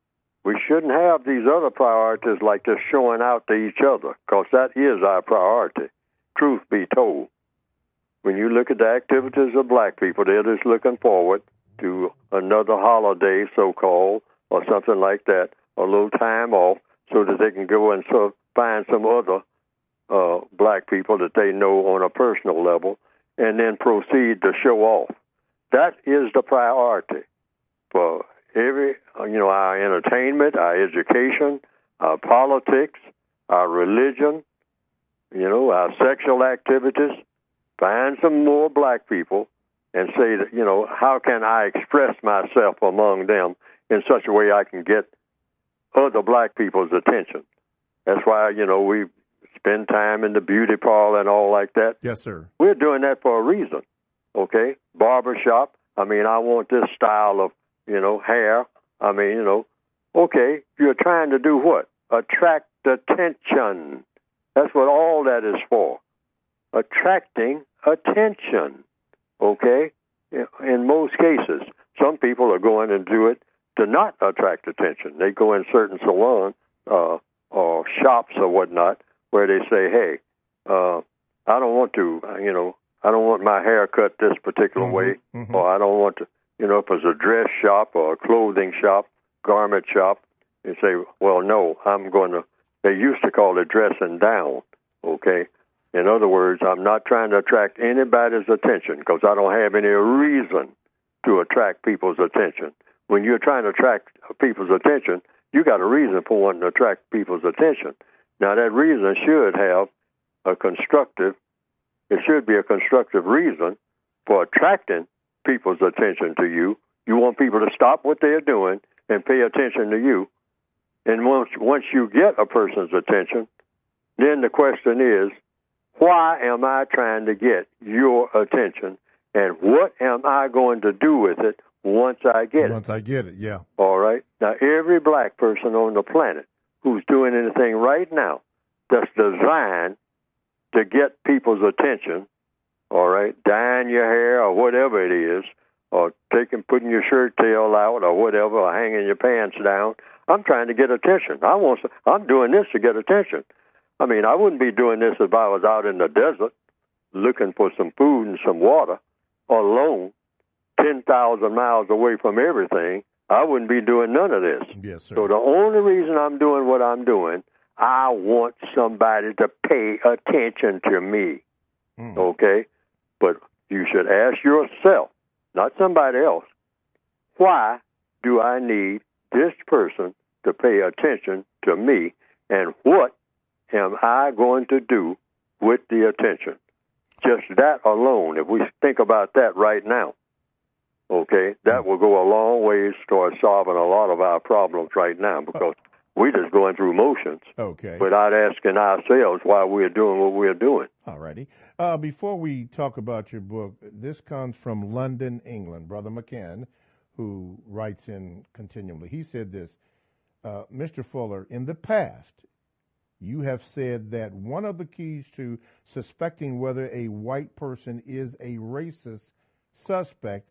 We shouldn't have these other priorities like just showing out to each other, because that is our priority, truth be told. When you look at the activities of black people, they're just looking forward to another holiday, so-called, or something like that, a little time off, so that they can go and sort of find some other uh, black people that they know on a personal level, and then proceed to show off. That is the priority for every, you know, our entertainment, our education, our politics, our religion, you know, our sexual activities. Find some more black people and say that, you know, how can I express myself among them in such a way I can get other black people's attention. That's why, you know, we spend time in the beauty parlor and all like that. Yes, sir. We're doing that for a reason, okay? Barbershop, I mean, I want this style of, you know, hair. I mean, you know, okay, you're trying to do what? Attract attention. That's what all that is for. Attracting attention, okay? In most cases, some people are going and do it to not attract attention. They go in certain salons uh, or shops or whatnot where they say, hey, uh, I don't want to, you know, I don't want my hair cut this particular mm-hmm, way, mm-hmm. or I don't want to, you know, if it's a dress shop or a clothing shop, garment shop, you say, well, no, I'm going to, they used to call it dressing down, okay? In other words, I'm not trying to attract anybody's attention because I don't have any reason to attract people's attention. When you're trying to attract people's attention, you got a reason for wanting to attract people's attention. Now, that reason should have a constructive, it should be a constructive reason for attracting people's attention to you. You want people to stop what they're doing and pay attention to you. And once once you get a person's attention, then the question is, why am I trying to get your attention, and what am I going to do with it once I get it? Once I get it, yeah. All right. Now, every black person on the planet who's doing anything right now that's designed to get people's attention, all right, dyeing your hair or whatever it is, or taking, putting your shirt tail out or whatever, or hanging your pants down, I'm trying to get attention. I want. I'm doing this to get attention. I mean, I wouldn't be doing this if I was out in the desert looking for some food and some water alone, ten thousand miles away from everything. I wouldn't be doing none of this. Yes, sir. So the only reason I'm doing what I'm doing, I want somebody to pay attention to me, mm. okay? But you should ask yourself, not somebody else. Why do I need this person to pay attention to me, and what am I going to do with the attention? Just that alone, if we think about that right now, okay, that will go a long ways toward solving a lot of our problems right now, because we're just going through motions okay. without asking ourselves why we're doing what we're doing. All righty. Uh, before we talk about your book, this comes from London, England. Brother McCann, who writes in continually, he said this, uh, Mister Fuller, in the past, you have said that one of the keys to suspecting whether a white person is a racist suspect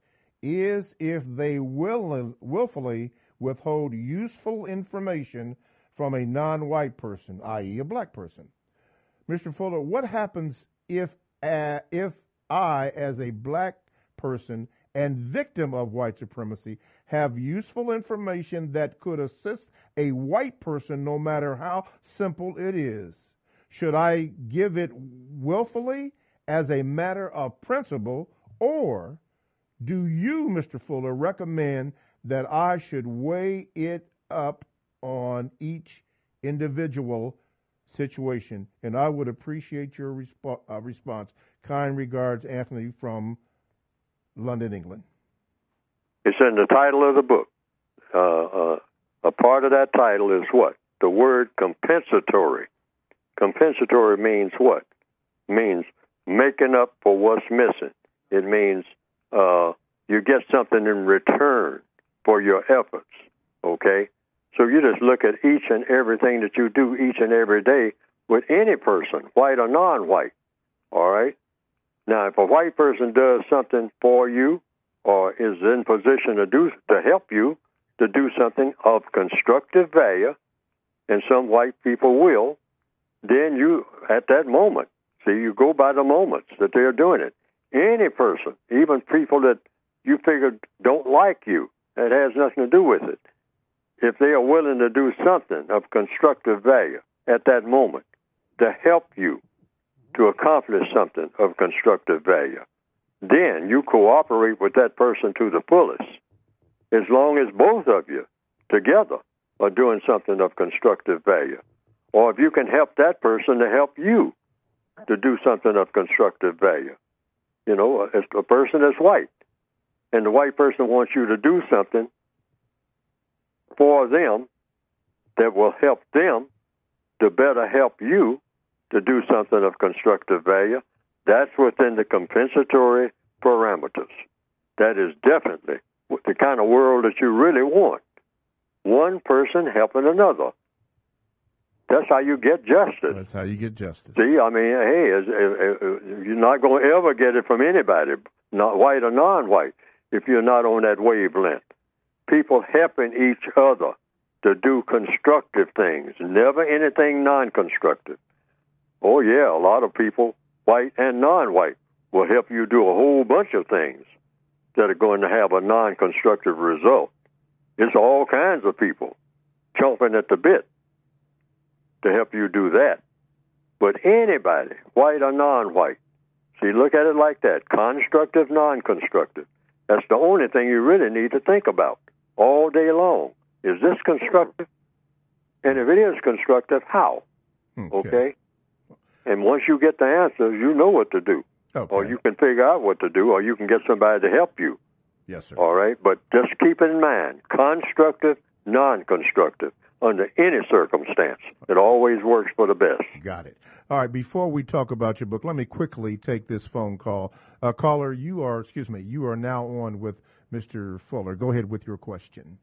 is if they will, willfully withhold useful information from a non-white person, that is a black person. Mister Fuller, what happens if uh, if I, as a black person and victim of white supremacy, have useful information that could assist a white person, no matter how simple it is? Should I give it willfully as a matter of principle, or do you, Mister Fuller, recommend that I should weigh it up on each individual situation? And I would appreciate your resp- uh, response. Kind regards, Anthony from London, England. It's in the title of the book. Uh, uh, a part of that title is what? The word compensatory. Compensatory means what? Means making up for what's missing. It means uh, you get something in return for your efforts, okay? So you just look at each and everything that you do each and every day with any person, white or non-white, all right? Now, if a white person does something for you or is in position to do to help you to do something of constructive value, and some white people will, then you, at that moment, see, you go by the moments that they're doing it. Any person, even people that you figure don't like you, that has nothing to do with it. If they are willing to do something of constructive value at that moment to help you to accomplish something of constructive value, then you cooperate with that person to the fullest, as long as both of you together are doing something of constructive value. Or if you can help that person to help you to do something of constructive value. You know, if a person is white, and the white person wants you to do something for them that will help them to better help you to do something of constructive value, that's within the compensatory parameters. That is definitely the kind of world that you really want. One person helping another. That's how you get justice. That's how you get justice. See, I mean, hey, it's, it, it, you're not going to ever get it from anybody, not white or non-white, if you're not on that wavelength. People helping each other to do constructive things, never anything non-constructive. Oh, yeah, a lot of people, white and non-white, will help you do a whole bunch of things that are going to have a non-constructive result. It's all kinds of people chomping at the bit to help you do that. But anybody, white or non-white, see, look at it like that, constructive, non-constructive. That's the only thing you really need to think about all day long. Is this constructive? And if it is constructive, how? Okay. okay? And once you get the answers, you know what to do. Okay. Or you can figure out what to do, or you can get somebody to help you. Yes, sir. All right? But just keep in mind, constructive, non-constructive, under any circumstance. It always works for the best. Got it. All right, before we talk about your book, let me quickly take this phone call. Uh, caller, you are, excuse me, you are now on with Mister Fuller. Go ahead with your question.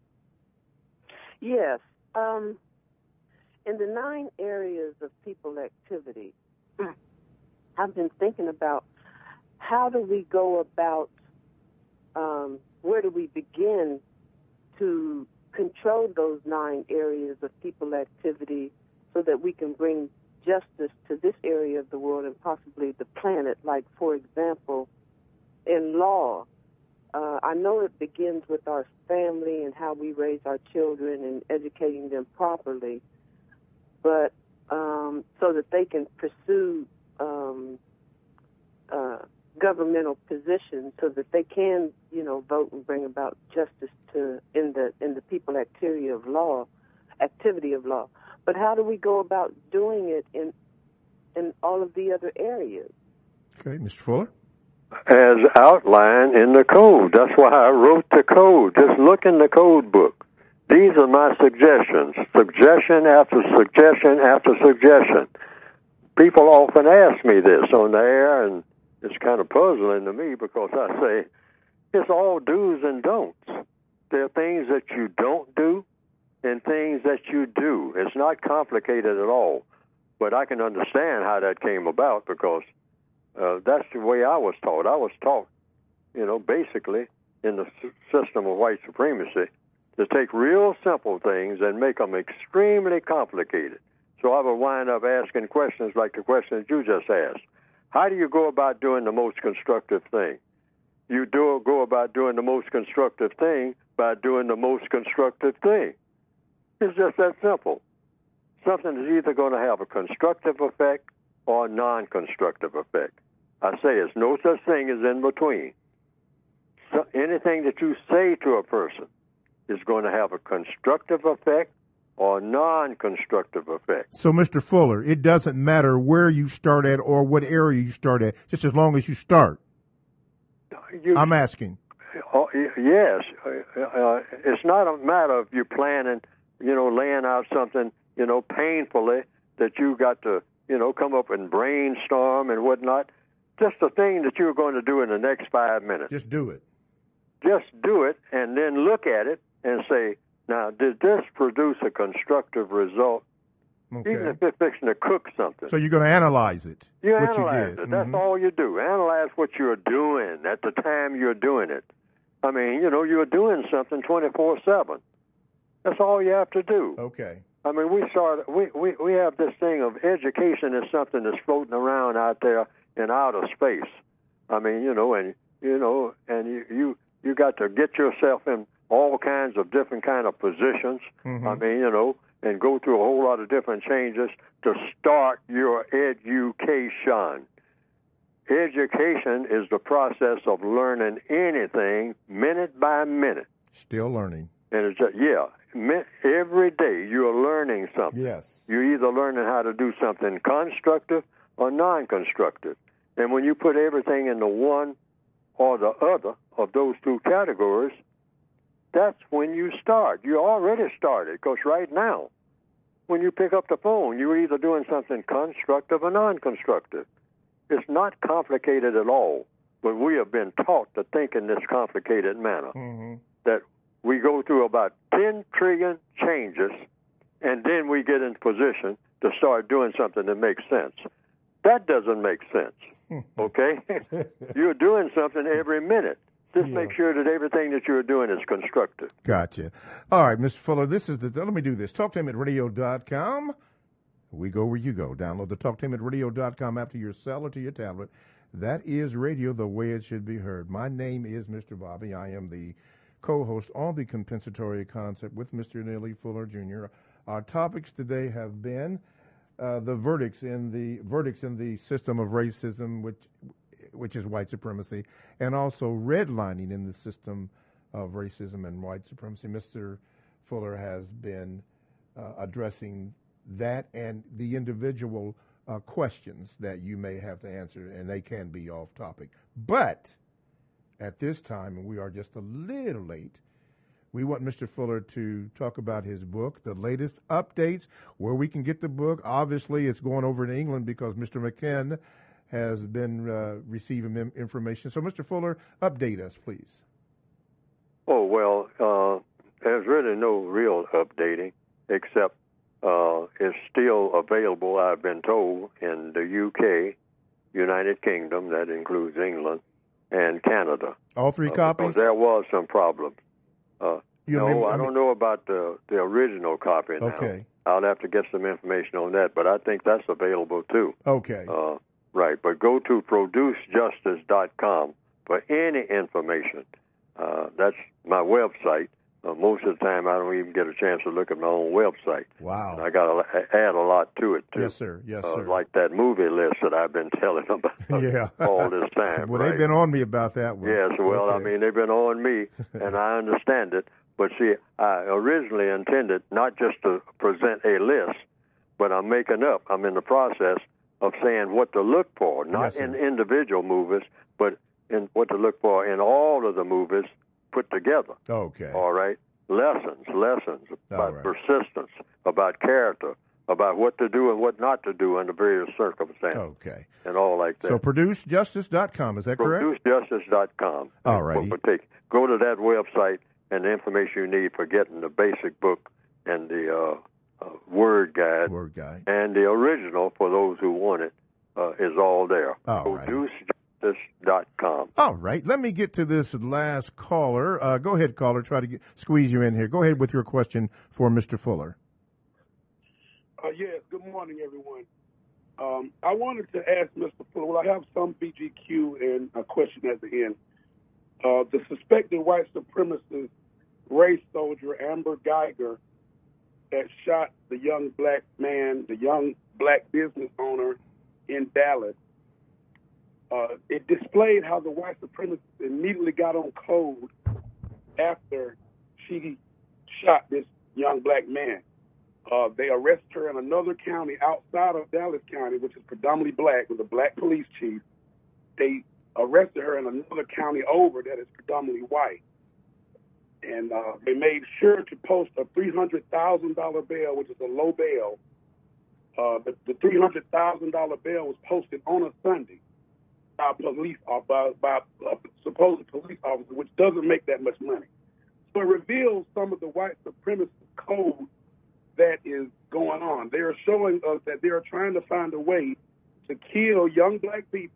Yes. Um, in the nine areas of people activity, I've been thinking about how do we go about, um, where do we begin to control those nine areas of people activity so that we can bring justice to this area of the world and possibly the planet. Like, for example, in law, uh, I know it begins with our family and how we raise our children and educating them properly, but um, so that they can pursue um, uh, governmental positions so that they can, you know, vote and bring about justice to in the in the people activity of law, activity of law. But how do we go about doing it in in all of the other areas? Okay, Mister Fuller. As outlined in the code. That's why I wrote the code. Just look in the code book. These are my suggestions. Suggestion after suggestion after suggestion. People often ask me this on the air, and it's kind of puzzling to me because I say, it's all do's and don'ts. There are things that you don't do and things that you do. It's not complicated at all. But I can understand how that came about because uh, that's the way I was taught. I was taught, you know, basically in the s- system of white supremacy to take real simple things and make them extremely complicated. So I would wind up asking questions like the questions you just asked. How do you go about doing the most constructive thing? You do go about doing the most constructive thing by doing the most constructive thing. It's just that simple. Something is either going to have a constructive effect or a non-constructive effect. I say there's no such thing as in between. So anything that you say to a person is going to have a constructive effect or non-constructive effect. So, Mister Fuller, it doesn't matter where you start at or what area you start at, just as long as you start. You, I'm asking. Oh, yes. Uh, it's not a matter of you planning, you know, laying out something, you know, painfully that you got to, you know, come up and brainstorm and whatnot. Just the thing that you're going to do in the next five minutes. Just do it. Just do it and then look at it and say, now, did this produce a constructive result? Okay. Even if you're fixing to cook something. So you're going to analyze it. You what analyze you did. it. Mm-hmm. That's all you do. Analyze what you're doing at the time you're doing it. I mean, you know, you're doing something twenty-four seven. That's all you have to do. Okay. I mean, we start. We, we, we have this thing of education is something that's floating around out there in outer space. I mean, you know, and you know, and you you, you got to get yourself in all kinds of different kind of positions. Mm-hmm. I mean, you know, and go through a whole lot of different changes to start your education. Education is the process of learning anything minute by minute. Still learning. And it's just, yeah, every day you're learning something. Yes. You're either learning how to do something constructive or non-constructive. And when you put everything into one or the other of those two categories, that's when you start. You already started, because right now, when you pick up the phone, you're either doing something constructive or non-constructive. It's not complicated at all, but we have been taught to think in this complicated manner. Mm-hmm. That we go through about ten trillion changes, and then we get in position to start doing something that makes sense. That doesn't make sense, okay? You're doing something every minute. Just yeah. make sure that everything that you're doing is constructive. Gotcha. All right, Mister Fuller, this is the, let me do this. talk to him at radio dot com. We go where you go. Download the talk to him at radio dot com app to your cell or to your tablet. That is radio the way it should be heard. My name is Mister Bobby. I am the co-host on the Compensatory Concept with Mister Neely Fuller Junior Our topics today have been uh, the verdicts in the verdicts in the system of racism, which which is white supremacy, and also redlining in the system of racism and white supremacy. Mister Fuller has been uh, addressing that and the individual uh, questions that you may have to answer, and they can be off topic. But at this time, and we are just a little late, we want Mister Fuller to talk about his book, the latest updates, where we can get the book. Obviously, it's going over in England because Mister McKen has been uh, receiving information. So, Mister Fuller, update us, please. Oh, well, uh, there's really no real updating, except uh, it's still available, I've been told, in the U K, United Kingdom, that includes England, and Canada. All three uh, copies? There was some problems. Uh, you no, mean, I, I don't mean, know about the, the original copy now. Okay. I'll have to get some information on that, but I think that's available, too. Okay. Uh, right, but go to produce justice dot com for any information. Uh, that's my website, Uh, most of the time, I don't even get a chance to look at my own website. Wow. And I got to add a lot to it, too. Yes, sir. Yes, uh, sir. Like that movie list that I've been telling about yeah. all this time. Well, right? they've been on me about that one. Yes, well, okay. I mean, they've been on me, and I understand it. But, see, I originally intended not just to present a list, but I'm making up. I'm in the process of saying what to look for, not Yes, sir. in individual movies, but in what to look for in all of the movies put together. Okay. All right? Lessons, lessons about right. persistence, about character, about what to do and what not to do under various circumstances. Okay. And all like that. So produce justice dot com, is that correct? produce justice dot com. All righty. Go to that website and the information you need for getting the basic book and the uh, uh, word guide. Word guide. And the original, for those who want it, uh, is all there. All righty. produce justice dot com. All right. Let me get to this last caller. Uh, go ahead, caller. Try to get, squeeze you in here. Go ahead with your question for Mister Fuller. Uh, yes, good morning, everyone. Um, I wanted to ask Mister Fuller, well, I have some B G Q and a question at the end. Uh, the suspected white supremacist race soldier, Amber Geiger, that shot the young black man, the young black business owner in Dallas, uh, it displayed how the white supremacists immediately got on code after she shot this young black man. Uh, they arrested her in another county outside of Dallas County, which is predominantly black, with a black police chief. They arrested her in another county over that is predominantly white. And uh, they made sure to post a three hundred thousand dollars bail, which is a low bail. Uh, the, the three hundred thousand dollars bail was posted on a Sunday by police, uh, by, by a supposed police officer, which doesn't make that much money. So it reveals some of the white supremacist code that is going on. They are showing us that they are trying to find a way to kill young black people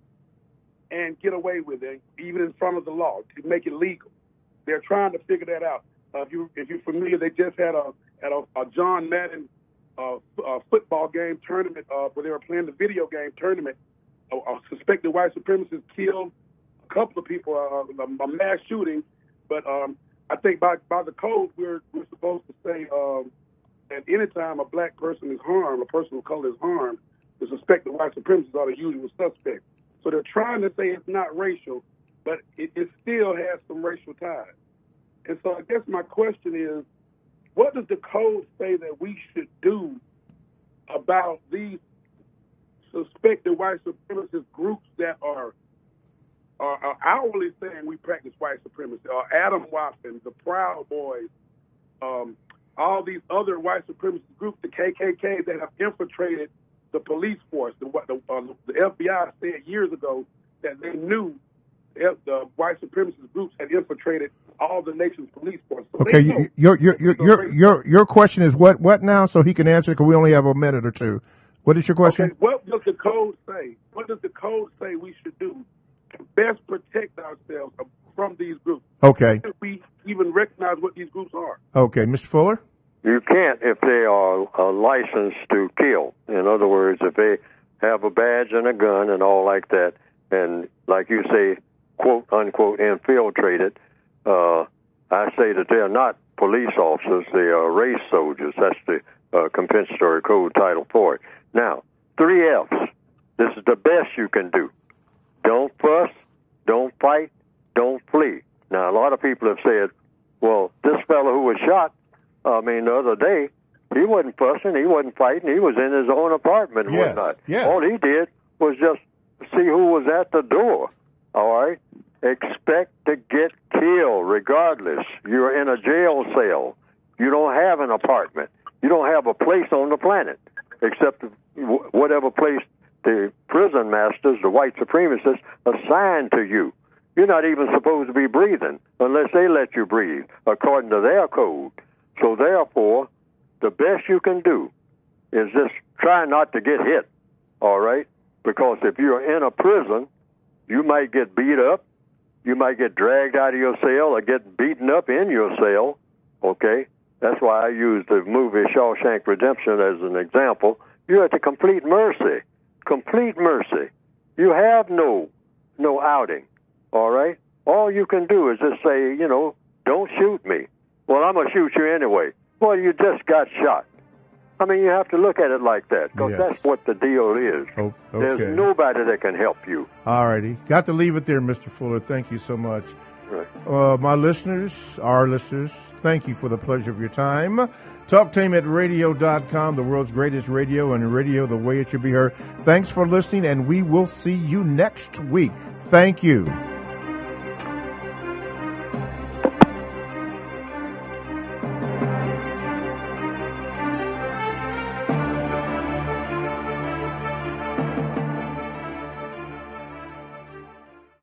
and get away with it, even in front of the law, to make it legal. They're trying to figure that out. Uh, if you if you're familiar, they just had a at a, a John Madden uh, uh, football game tournament uh, where they were playing the video game tournament. A, a suspected white supremacist killed a couple of people, uh, a, a mass shooting. But um, I think by by the code, we're we're supposed to say um, that any time a black person is harmed, a person of color is harmed, the suspected white supremacists are the usual suspect. So they're trying to say it's not racial, but it, it still has some racial ties. And so I guess my question is, what does the code say that we should do about these suspected white supremacist groups that are, are, are outwardly saying we practice white supremacy? Or Adam Watson, the Proud Boys, um, all these other white supremacist groups, the K K K, that have infiltrated the police force. The, the, uh, the F B I said years ago that they knew the, the white supremacist groups had infiltrated all the nation's police force. So okay, you, your your your your your your question is what what now? So he can answer it because we only have a minute or two. What is your question? Okay, what does the code say? What does the code say we should do to best protect ourselves from these groups? Okay. Should we even recognize what these groups are? Okay, Mister Fuller? You can't if they are uh, licensed to kill. In other words, if they have a badge and a gun and all like that, and like you say, quote, unquote, infiltrated, uh, I say that they're not police officers, they are race soldiers. That's the uh, compensatory code title for it. Now, three F's. This is the best you can do. Don't fuss, don't fight, don't flee. Now, a lot of people have said, well, this fellow who was shot, I mean, the other day, he wasn't fussing, he wasn't fighting, he was in his own apartment and yes, whatnot. Yes. All he did was just see who was at the door, all right? Expect to get killed regardless. You're in a jail cell. You don't have an apartment. You don't have a place on the planet except whatever place the prison masters, the white supremacists, assign to you. You're not even supposed to be breathing unless they let you breathe, according to their code. So therefore, the best you can do is just try not to get hit, all right? Because if you're in a prison, you might get beat up, you might get dragged out of your cell or get beaten up in your cell, okay? That's why I use the movie Shawshank Redemption as an example. You're at the complete mercy, complete mercy. You have no no outing, all right? All you can do is just say, you know, don't shoot me. well, I'm going to shoot you anyway. Well, you just got shot. I mean, you have to look at it like that, because Yes. that's what the deal is. Oh, There's okay. nobody that can help you. All righty. Got to leave it there, Mister Fuller. Thank you so much. Right. Uh, my listeners, our listeners, thank you for the pleasure of your time. talk tainment radio dot com, the world's greatest radio, and radio the way it should be heard. Thanks for listening, and we will see you next week. Thank you.